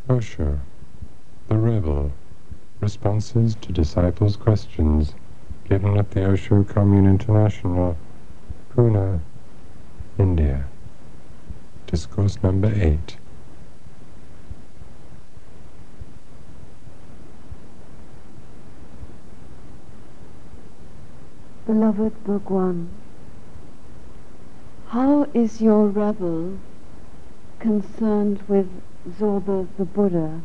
Osho, the Rebel, responses to disciples' questions given at the Osho Commune International, Pune, India. Discourse number 8. Beloved Bhagwan, how is your rebel concerned with Zorba the Buddha?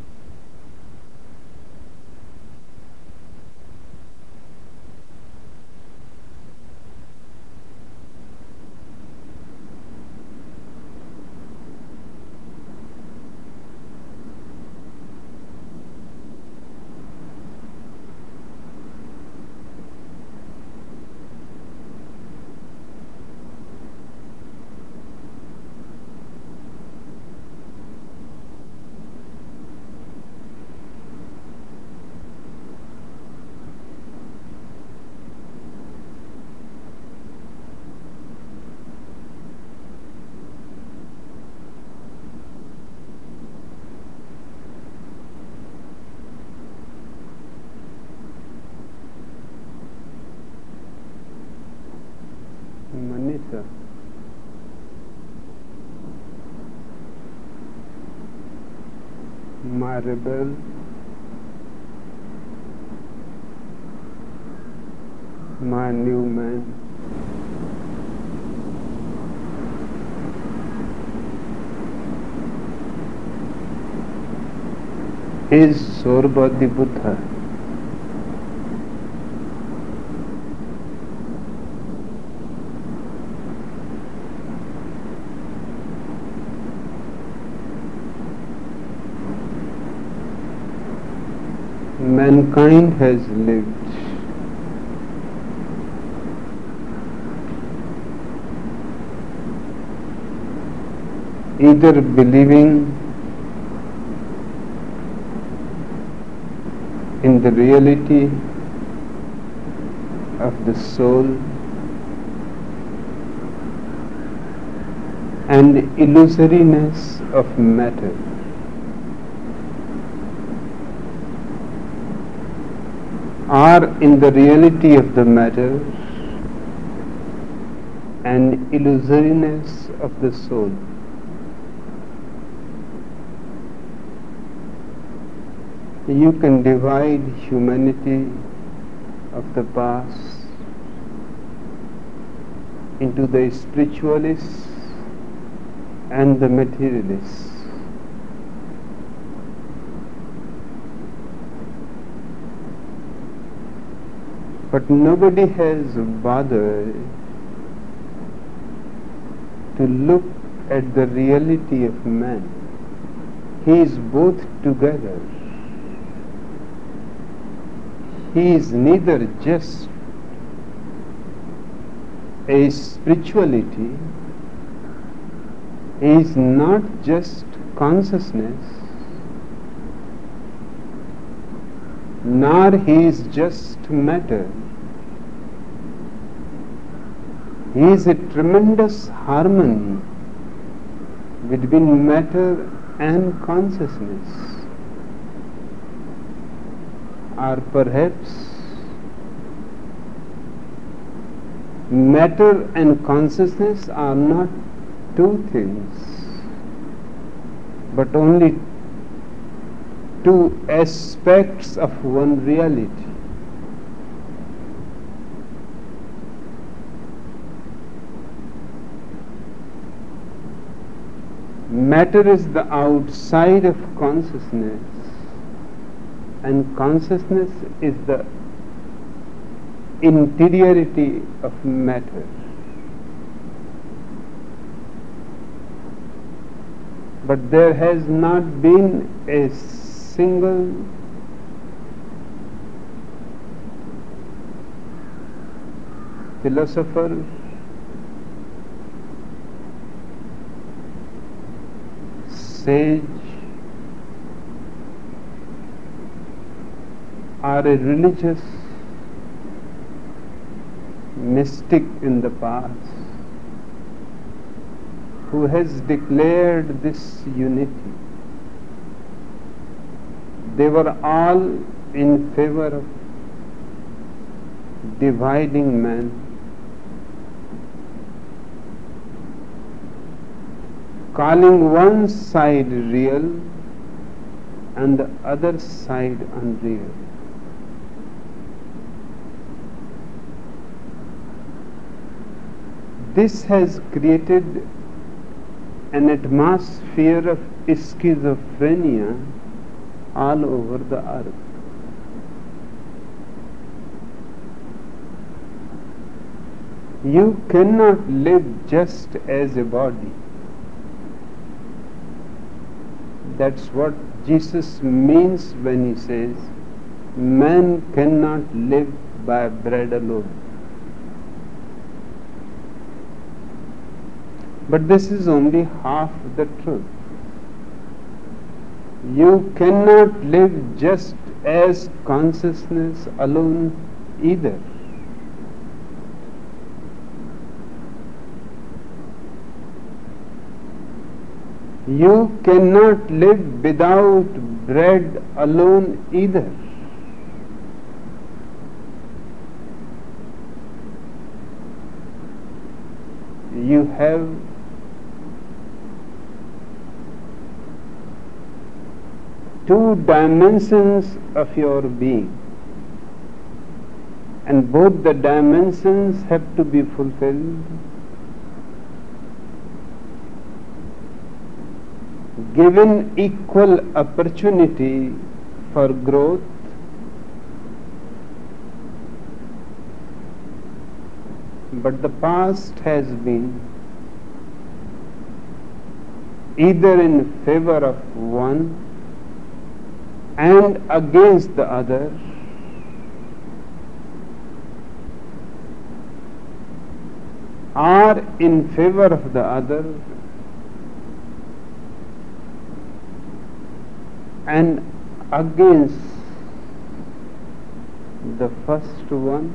Manisa. My rebel, my new man, is Zorba the Buddha. Mankind has lived either believing in the reality of the soul and illusoriness of matter, or in the reality of the matter and illusoriness of the soul. You can divide humanity of the past into the spiritualists and the materialists. But nobody has bothered to look at the reality of man. He is both together. He is neither just a spirituality, he is not just consciousness, nor he is just matter. He is a tremendous harmony between matter and consciousness. Or perhaps matter and consciousness are not two things, but only two aspects of one reality. Matter is the outside of consciousness, and consciousness is the interiority of matter. But there has not been a single philosopher, sage, or a religious mystic in the past who has declared this unity. they were all in favor of dividing man, calling one side real and the other side unreal. This has created an atmosphere of schizophrenia all over the earth. You cannot live just as a body. That's what Jesus means when he says, man cannot live by bread alone. But this is only half the truth. You cannot live just as consciousness alone either. You cannot live without bread alone either. You have two dimensions of your being, and both the dimensions have to be fulfilled. Given equal opportunity for growth, but the past has been either in favor of one and against the other, or in favor of the other and against the first one.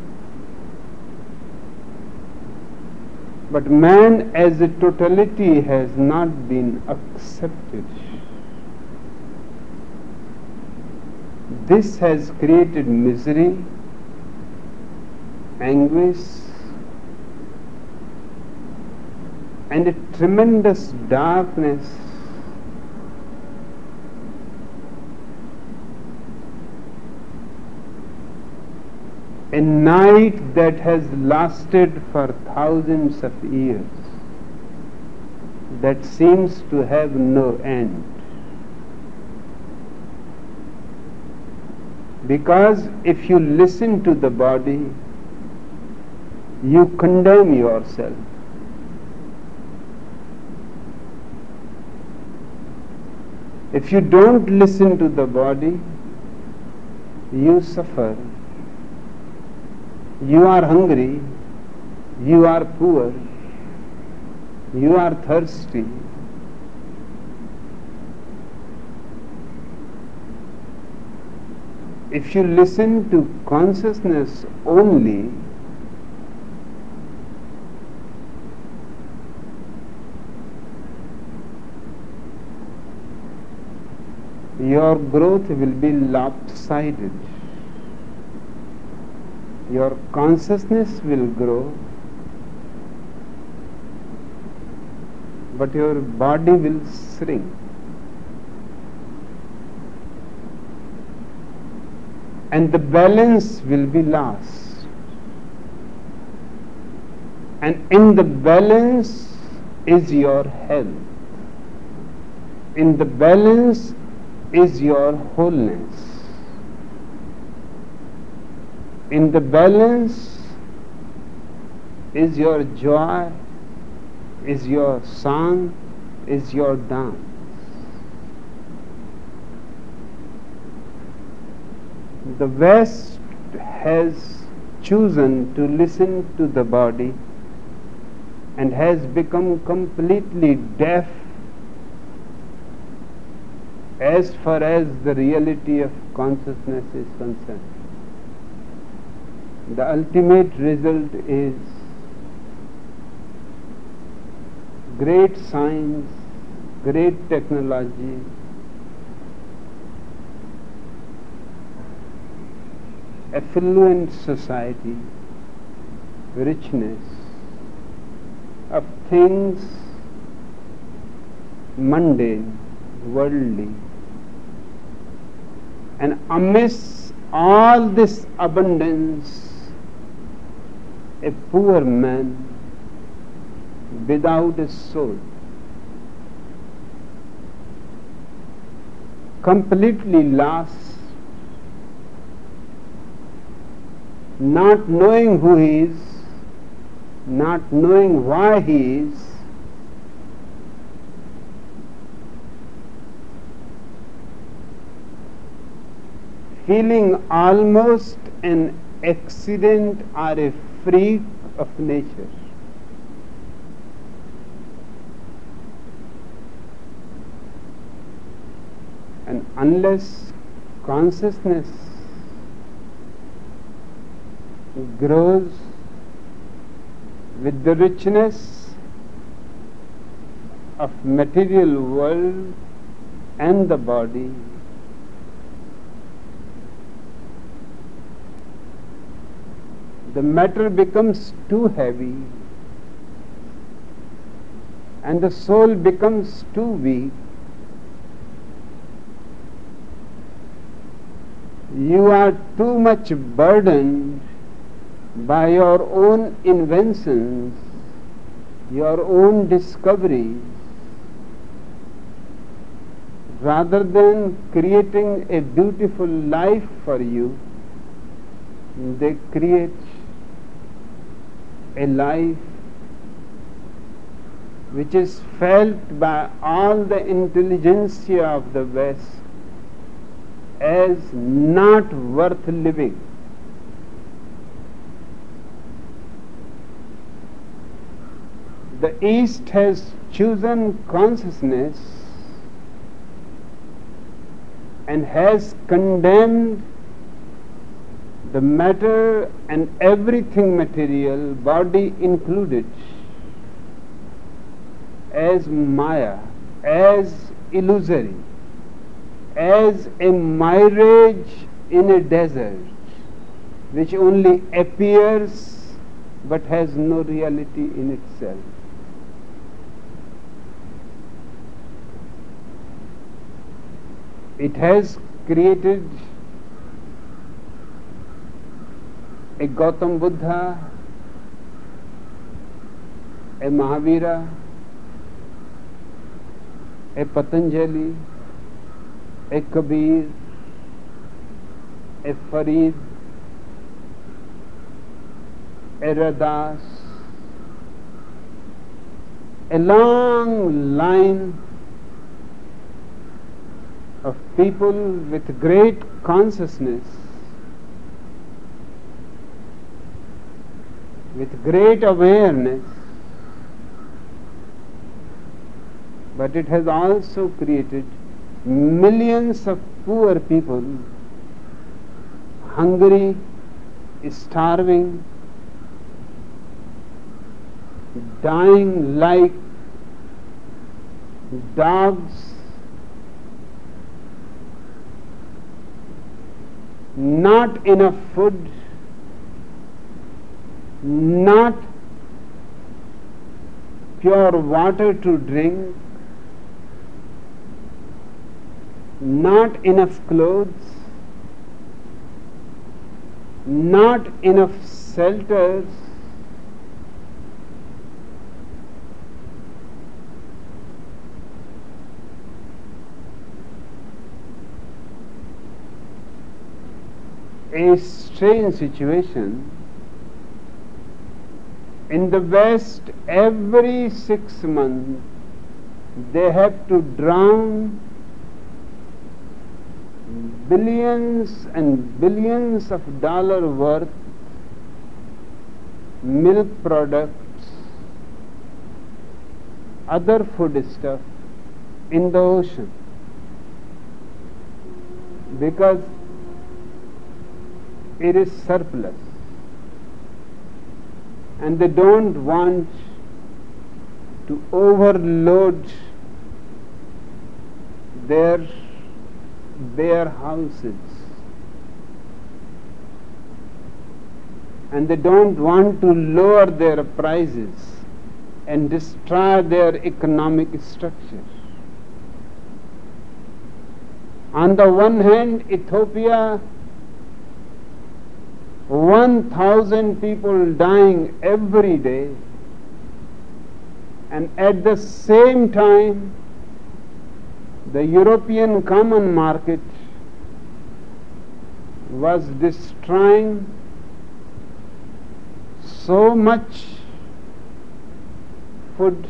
But man as a totality has not been accepted. This has created misery, anguish, and a tremendous darkness a night that has lasted for thousands of years, that seems to have no end. Because if you listen to the body, you condemn yourself. If you don't listen to the body, you suffer. You are hungry, you are poor, you are thirsty. If you listen to consciousness only, your growth will be lopsided. Your consciousness will grow, but your body will shrink. And the balance will be lost. And in the balance is your health. In the balance is your wholeness. In the balance is your joy, is your song, is your dance. The West has chosen to listen to the body and has become completely deaf as far as the reality of consciousness is concerned. The ultimate result is great science, great technology, affluent society, richness of things mundane, worldly, and amidst all this abundance, a poor man without a soul, completely lost, not knowing who he is, not knowing why he is, feeling almost an accident or a freak of nature. And unless consciousness grows with the richness of material world and the body, the matter becomes too heavy and the soul becomes too weak. You are too much burdened by your own inventions, your own discoveries, rather than creating a beautiful life for you. They create a life which is felt by all the intelligentsia of the West as not worth living. The East has chosen consciousness and has condemned the matter and everything material, body included, as Maya, as illusory, as a mirage in a desert which only appears but has no reality in itself. It has created a Gautam Buddha, a Mahavira, a Patanjali, a Kabir, a Farid, a Radas, a long line of people with great consciousness, with great awareness, but it has also created millions of poor people, hungry, starving, dying like dogs, not enough food, not pure water to drink, not enough clothes, not enough shelters, a strange situation. In the West, every 6 months they have to drown billions and billions of dollars worth milk products, other food stuff in the ocean, because it is surplus, and they don't want to overload their bare houses. and they don't want to lower their prices and destroy their economic structure. On the one hand, Ethiopia, 1,000 people dying every day, and at the same time, the European common market was destroying so much food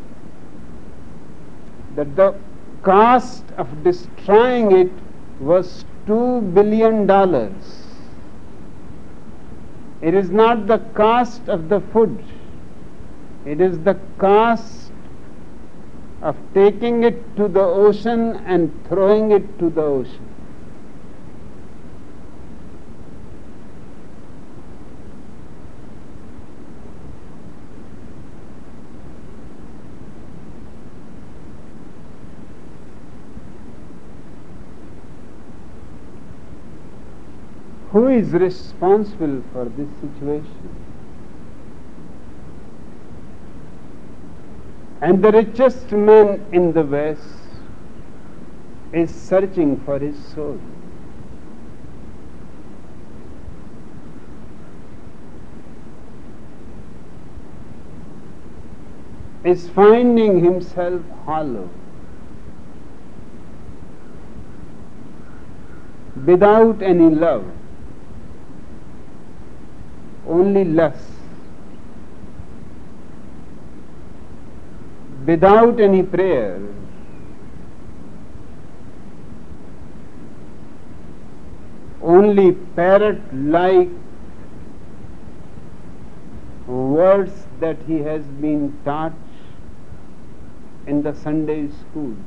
that the cost of destroying it was $2 billion. It is not the cost of the food, it is the cost of taking it to the ocean and throwing it to the ocean. Who is responsible for this situation? And the richest man in the West is searching for his soul. Is finding himself hollow, without any love, only lust, without any prayer, only parrot-like words that he has been taught in the Sunday schools.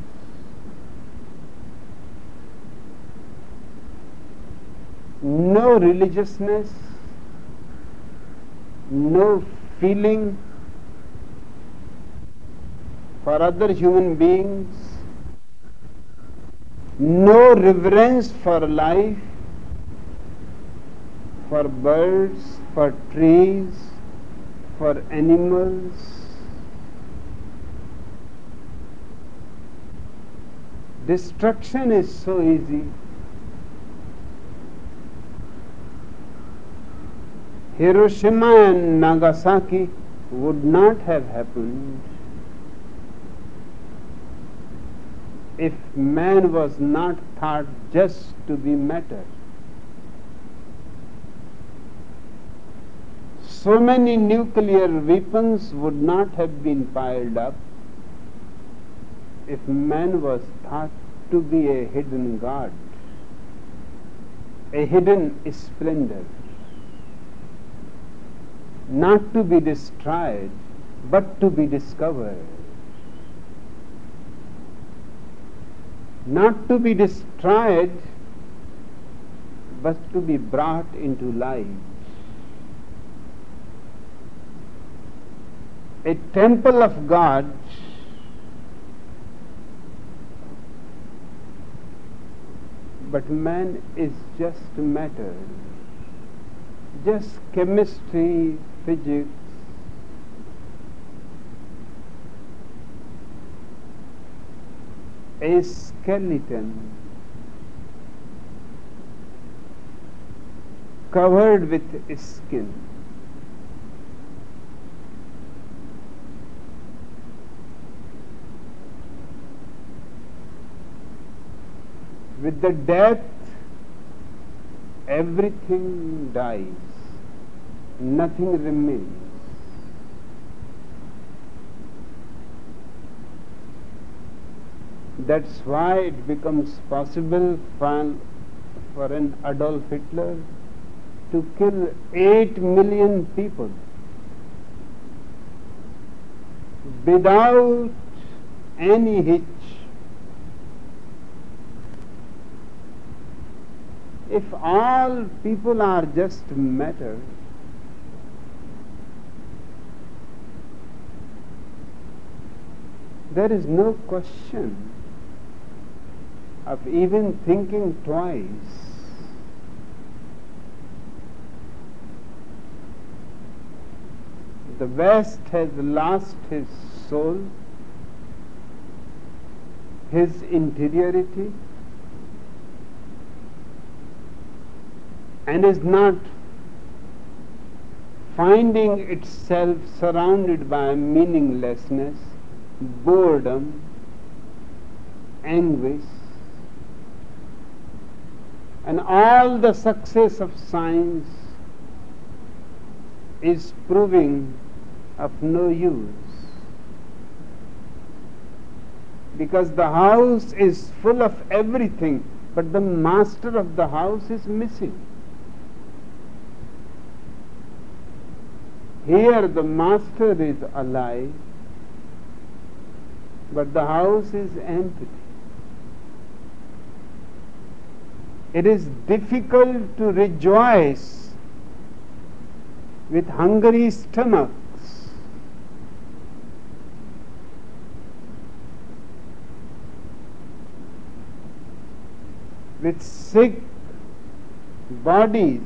No religiousness, no feeling for other human beings, no reverence for life, for birds, for trees, for animals. Destruction is so easy. Hiroshima and Nagasaki would not have happened if man was not thought just to be matter. So many nuclear weapons would not have been piled up if man was thought to be a hidden god, a hidden splendor, not to be destroyed, but to be discovered. Not to be destroyed, but to be brought into life. A temple of God but man is just matter, just chemistry, physics. A skeleton covered with skin. With the death, everything dies, nothing remains. That's why it becomes possible for an Adolf Hitler to kill 8 million people without any hitch. If all people are just matter, there is no question of even thinking twice. The West has lost his soul, his interiority, and is not finding itself surrounded by meaninglessness, boredom, anguish, and all the success of science is proving of no use, because the house is full of everything, but the master of the house is missing. Here the master is alive, but the house is empty. It is difficult to rejoice with hungry stomachs. With sick bodies,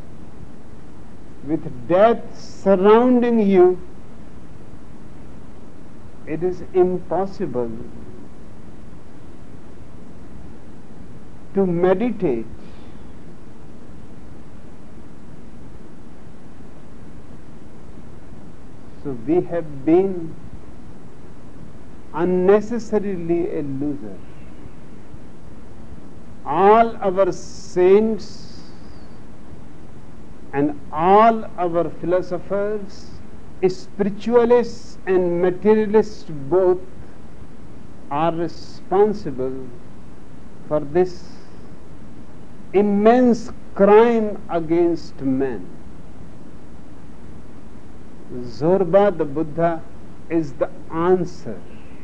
with death surrounding you, it is impossible to meditate. So we have been unnecessarily a loser. All our saints and all our philosophers, spiritualists and materialists both, are responsible for this immense crime against man. Zorba the Buddha is the answer.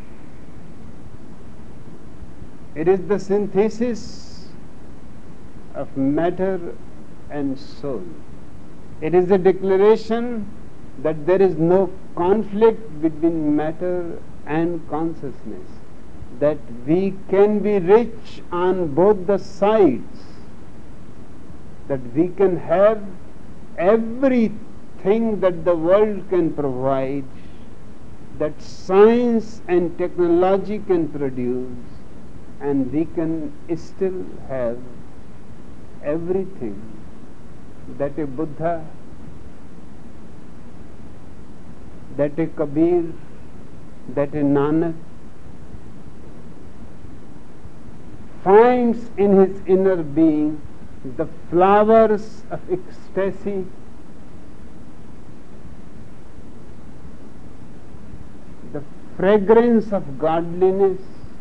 It is the synthesis of matter and soul. It is a declaration that there is no conflict between matter and consciousness, that we can be rich on both the sides, that we can have everything that the world can provide, that science and technology can produce, and we can still have everything that a Buddha, that a Kabir, that a Nanak finds in his inner being the flowers of ecstasy, the fragrance of godliness,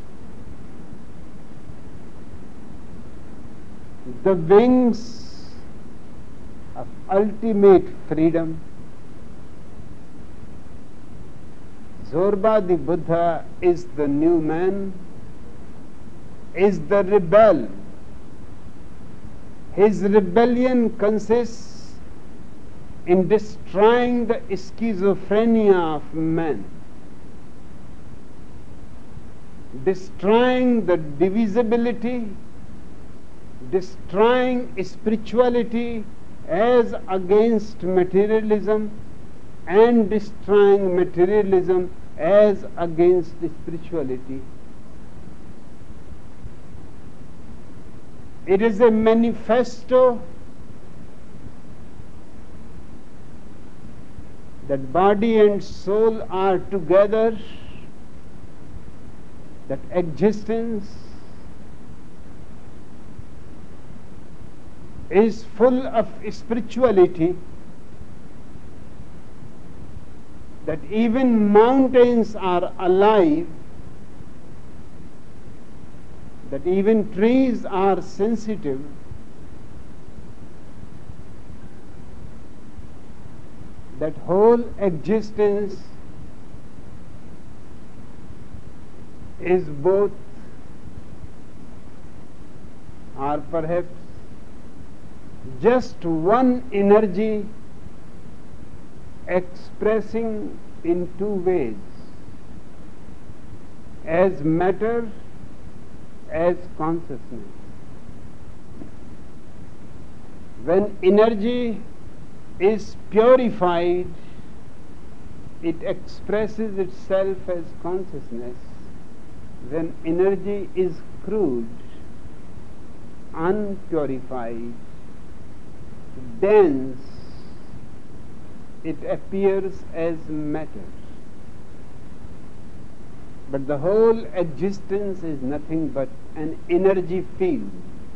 the wings of ultimate freedom. Zorba the Buddha is the new man, is the rebel. His rebellion consists in destroying the schizophrenia of man, destroying the divisibility, destroying spirituality as against materialism, and destroying materialism as against spirituality. It is a manifesto that body and soul are together, that existence is full of spirituality, that even mountains are alive, that even trees are sensitive, that whole existence is both, or perhaps just one energy expressing in two ways, as matter, as consciousness. When energy is purified it expresses itself as consciousness when energy is crude, unpurified, dense, it appears as matter. But the whole existence is nothing but an energy field.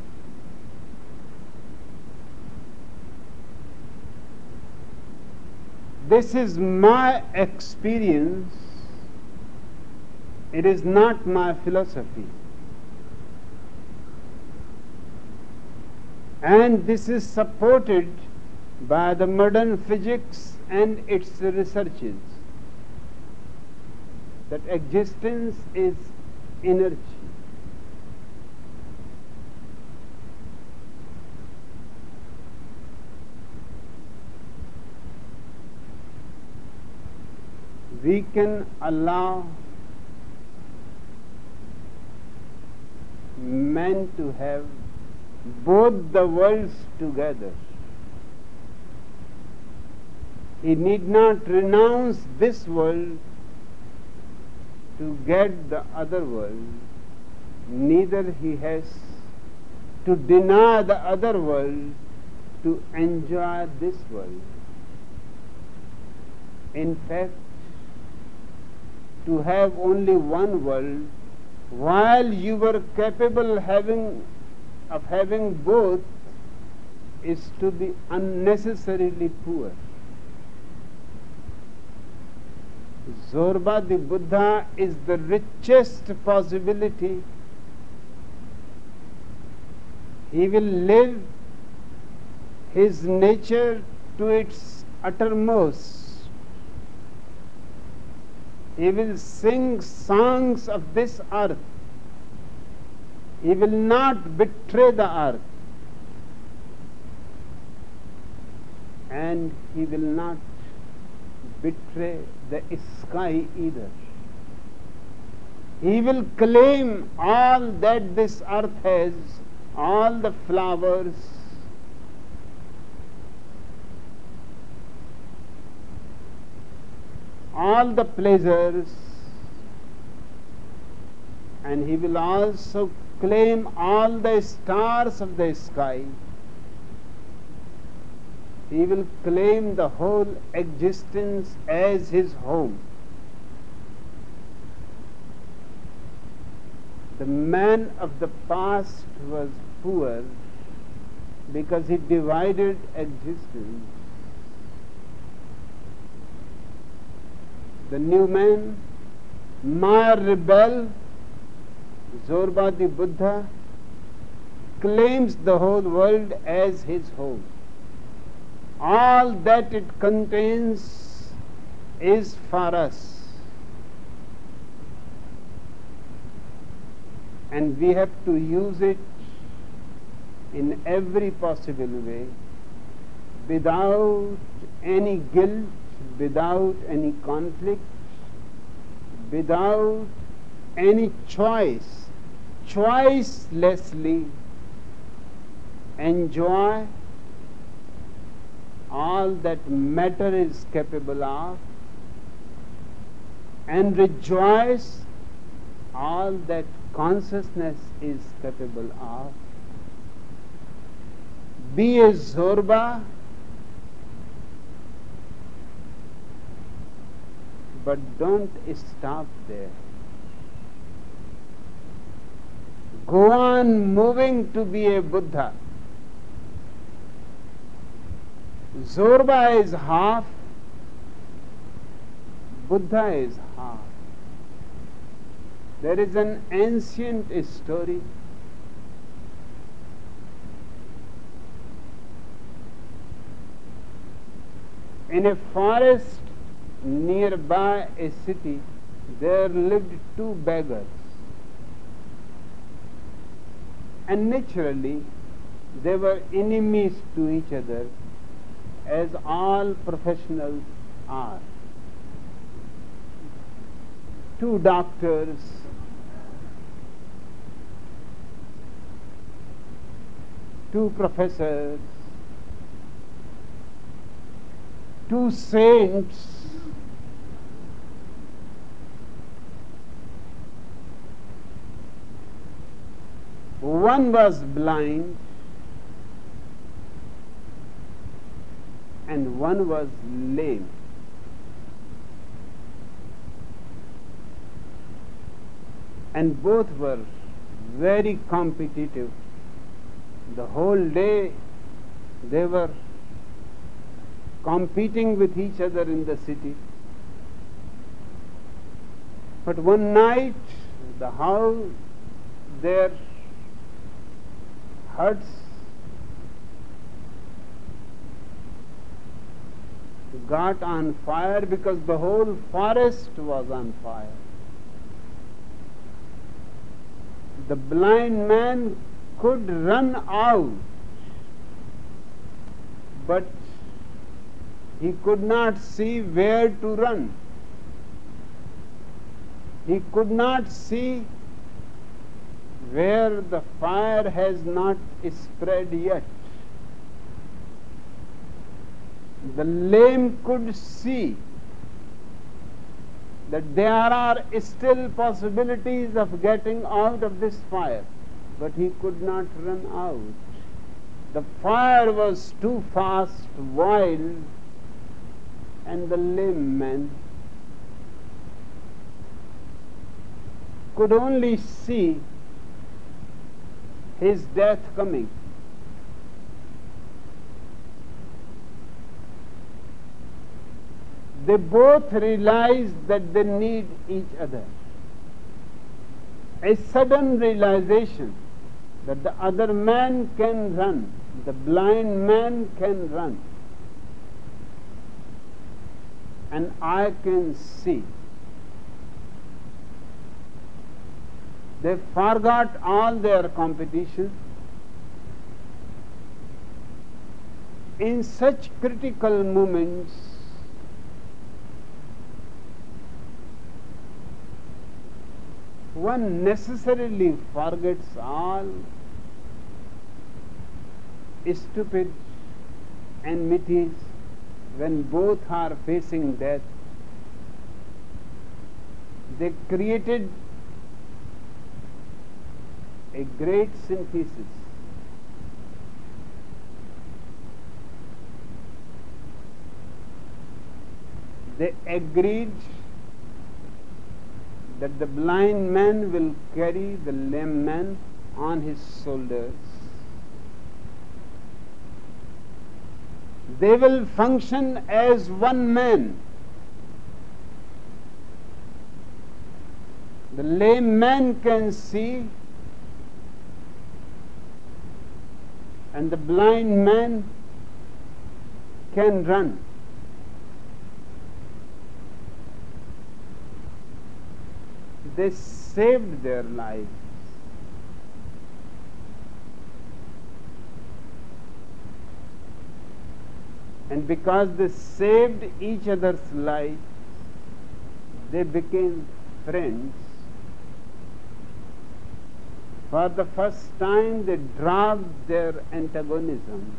This is my experience. It is not my philosophy. And this is supported by the modern physics and its researches, that existence is energy. We can allow man to have both the worlds together. He need not renounce this world to get the other world. Neither he has to deny the other world to enjoy this world. In fact, to have only one world, while you were capable of having both, is to be unnecessarily poor. Zorba the Buddha is the richest possibility. He will live his nature to its uttermost. He will sing songs of this earth. He will not betray the earth. And he will not betray the sky either. He will claim all that this earth has, all the flowers, all the pleasures, and he will also claim all the stars of the sky. He will claim the whole existence as his home. The man of the past was poor because he divided existence. The new man, Maya rebel, Zorba the Buddha, claims the whole world as his home. All that it contains is for us. And we have to use it in every possible way, without any guilt, without any conflict, without any choice, choicelessly enjoy all that matter is capable of, and rejoice all that consciousness is capable of. Be a Zorba, but don't stop there. Go on moving to be a Buddha. Zorba is half, Buddha is half. There is an ancient story. In a forest nearby a city, there lived two beggars. And naturally, they were enemies to each other, as all professionals are. Two doctors, two professors, two saints, One was blind and one was lame. And both were very competitive. The whole day they were competing with each other in the city. But one night, how their huts got on fire because the whole forest was on fire. The blind man could run out, but he could not see where to run. He could not see where the fire has not spread yet. The lame could see that there are still possibilities of getting out of this fire, but he could not run out. The fire was too fast, wild, and the lame man could only see his death coming. They both realized that they need each other. A sudden realization that the other man can run, the blind man can run, and I can see. They forgot all their competition. In such critical moments, one necessarily forgets all stupid enmities when both are facing death. They created a great synthesis. They agreed that the blind man will carry the lame man on his shoulders. They will function as one man. The lame man can see, and the blind man can run. They saved their lives. And because they saved each other's lives, they became friends. For the first time, they dropped their antagonism.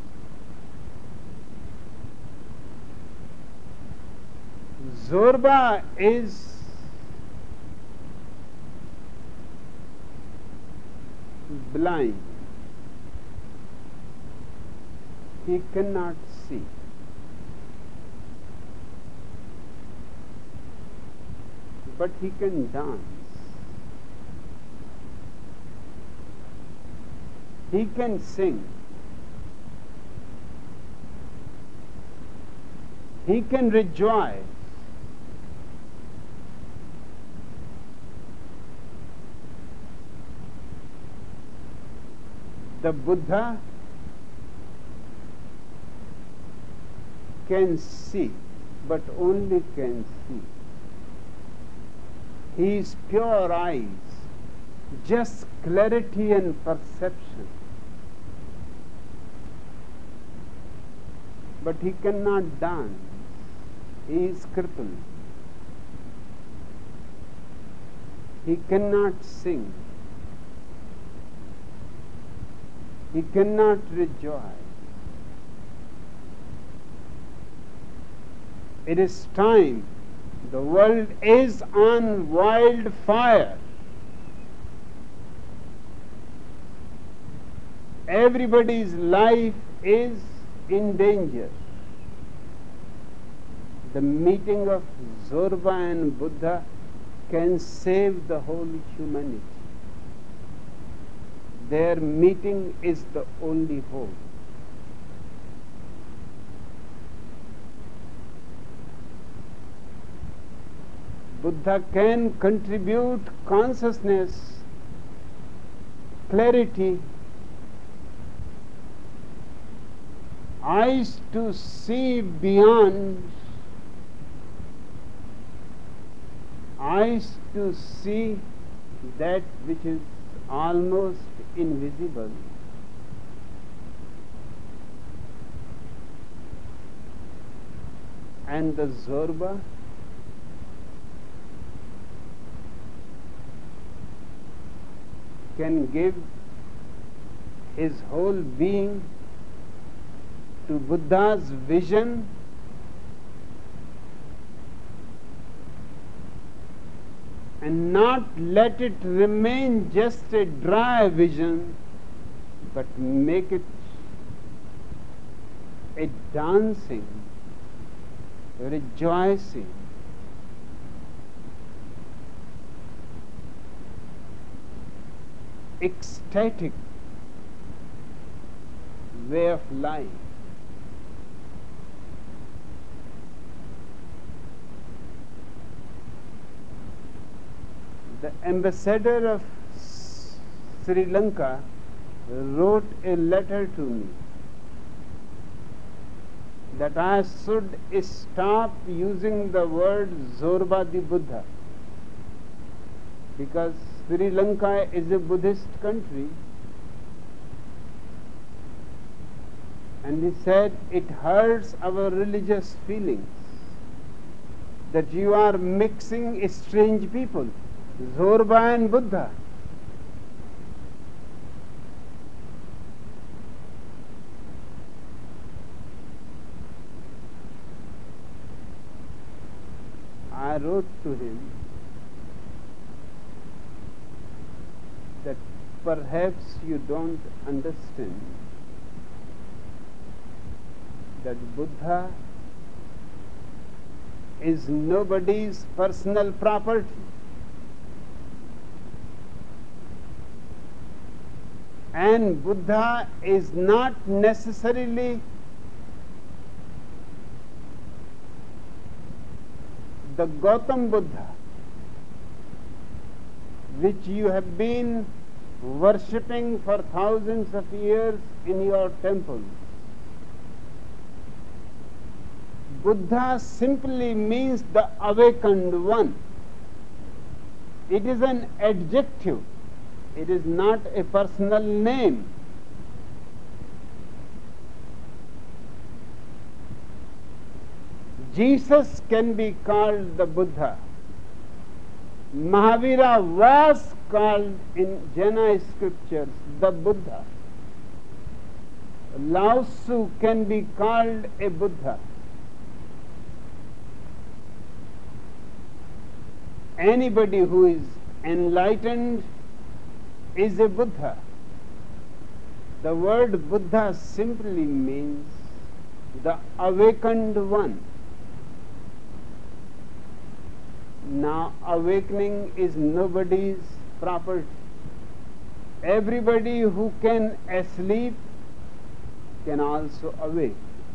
Zorba is blind. He cannot see. But he can dance. He can sing. He can rejoice. The Buddha can see, but only can see. His pure eyes, just clarity and perception. But he cannot dance. He is crippled. He cannot sing. He cannot rejoice. It is time. The world is on wildfire. everybody's life is in danger. The meeting of Zorba and Buddha can save the whole humanity. Their meeting is the only hope. Buddha can contribute consciousness, clarity, eyes to see beyond, eyes to see that which is almost invisible. And the Zorba can give his whole being to Buddha's vision, and not let it remain just a dry vision, but make it a dancing, rejoicing, ecstatic way of life. The ambassador of Sri Lanka wrote a letter to me that I should stop using the word Zorba the Buddha, because Sri Lanka is a Buddhist country, and he said it hurts our religious feelings that you are mixing strange people, Zorba and Buddha. I wrote to him that perhaps you don't understand that Buddha is nobody's personal property. And Buddha is not necessarily the Gautam Buddha which you have been worshipping for thousands of years in your temples. Buddha simply means the awakened one. It is an adjective. It is not a personal name. Jesus can be called the Buddha. Mahavira was called in Jaina scriptures the Buddha. Lao Tzu can be called a Buddha. Anybody who is enlightened is a Buddha. The word Buddha simply means the awakened one. Now, awakening is nobody's property. Everybody who can sleep can also awake.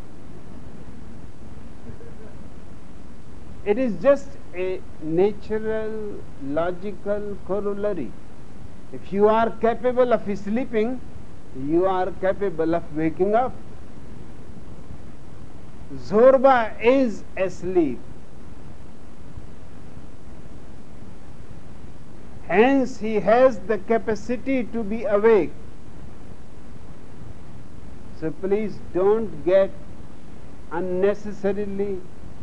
It is just a natural, logical corollary. If you are capable of sleeping, you are capable of waking up. Zorba is asleep. Hence, he has the capacity to be awake. So please don't get unnecessarily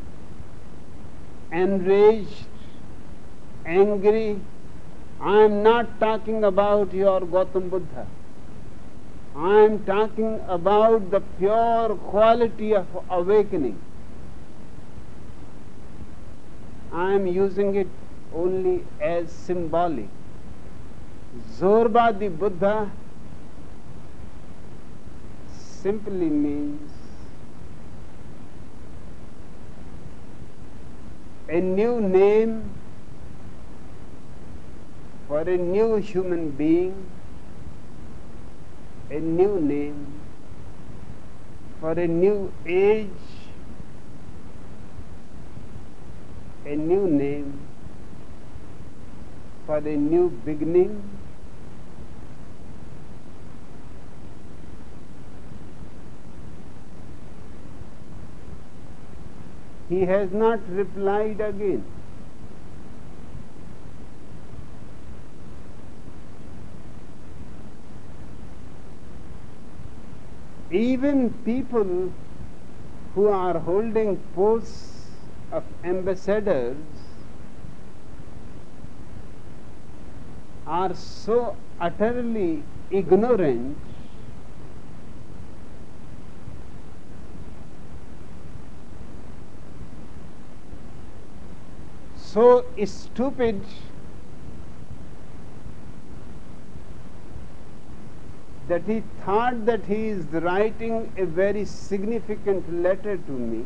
enraged, angry. I am not talking about your Gautam Buddha. I am talking about the pure quality of awakening. I am using it only as symbolic. Zorba the Buddha simply means a new name for a new human being, a new name for a new age, a new name for a new beginning. He has not replied again. Even people who are holding posts of ambassadors are so utterly ignorant so stupid that he thought that he is writing a very significant letter to me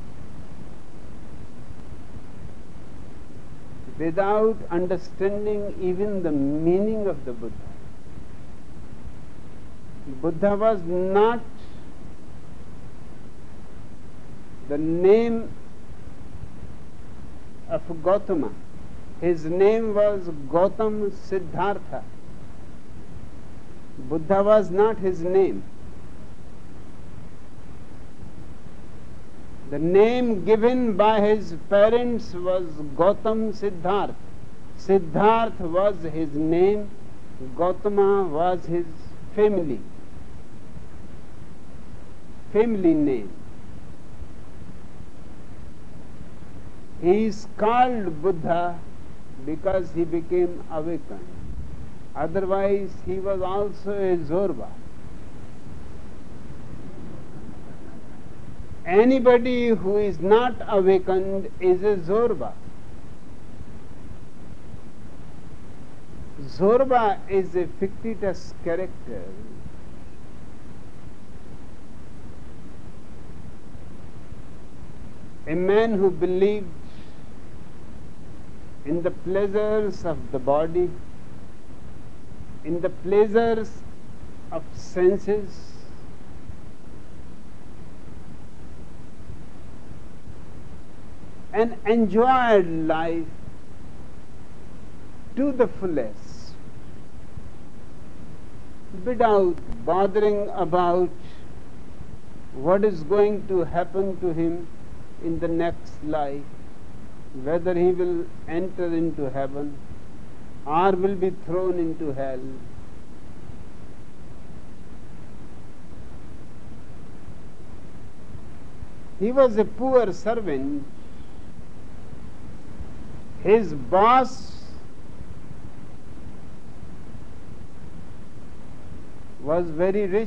without understanding even the meaning of the Buddha. Buddha was not the name of Gautama. His name was Gautam Siddhartha. Buddha was not his name. The name given by his parents was Gautam Siddhartha. Siddhartha was his name, Gautama was his family name. He is called Buddha because he became awakened. Otherwise, he was also a Zorba. Anybody who is not awakened is a Zorba. Zorba is a fictitious character. A man who believed in the pleasures of the body, in the pleasures of senses, and enjoyed life to the fullest without bothering about what is going to happen to him in the next life, whether he will enter into heaven or will be thrown into hell. He was a poor servant. His boss was very rich,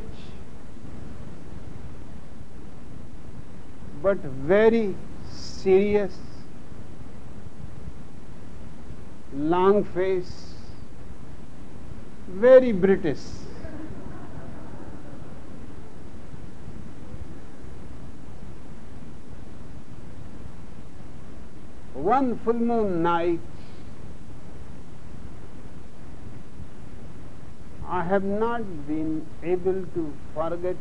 but very serious, long face, very British. One full moon night, I have not been able to forget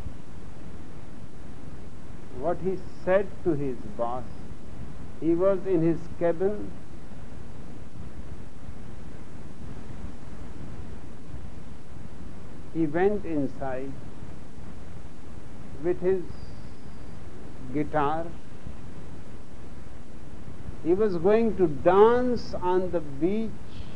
what he said to his boss. He was in his cabin. He went inside with his guitar. He was going to dance on the beach,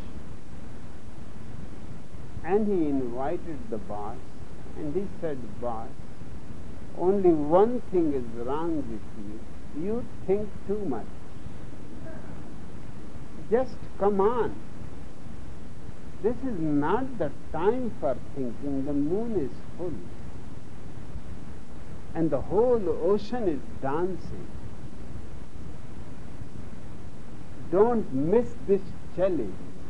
and he invited the boss, and he said, "Boss, only one thing is wrong with you. You think too much. Just come on. This is not the time for thinking. The moon is full, and the whole ocean is dancing. Don't miss this challenge.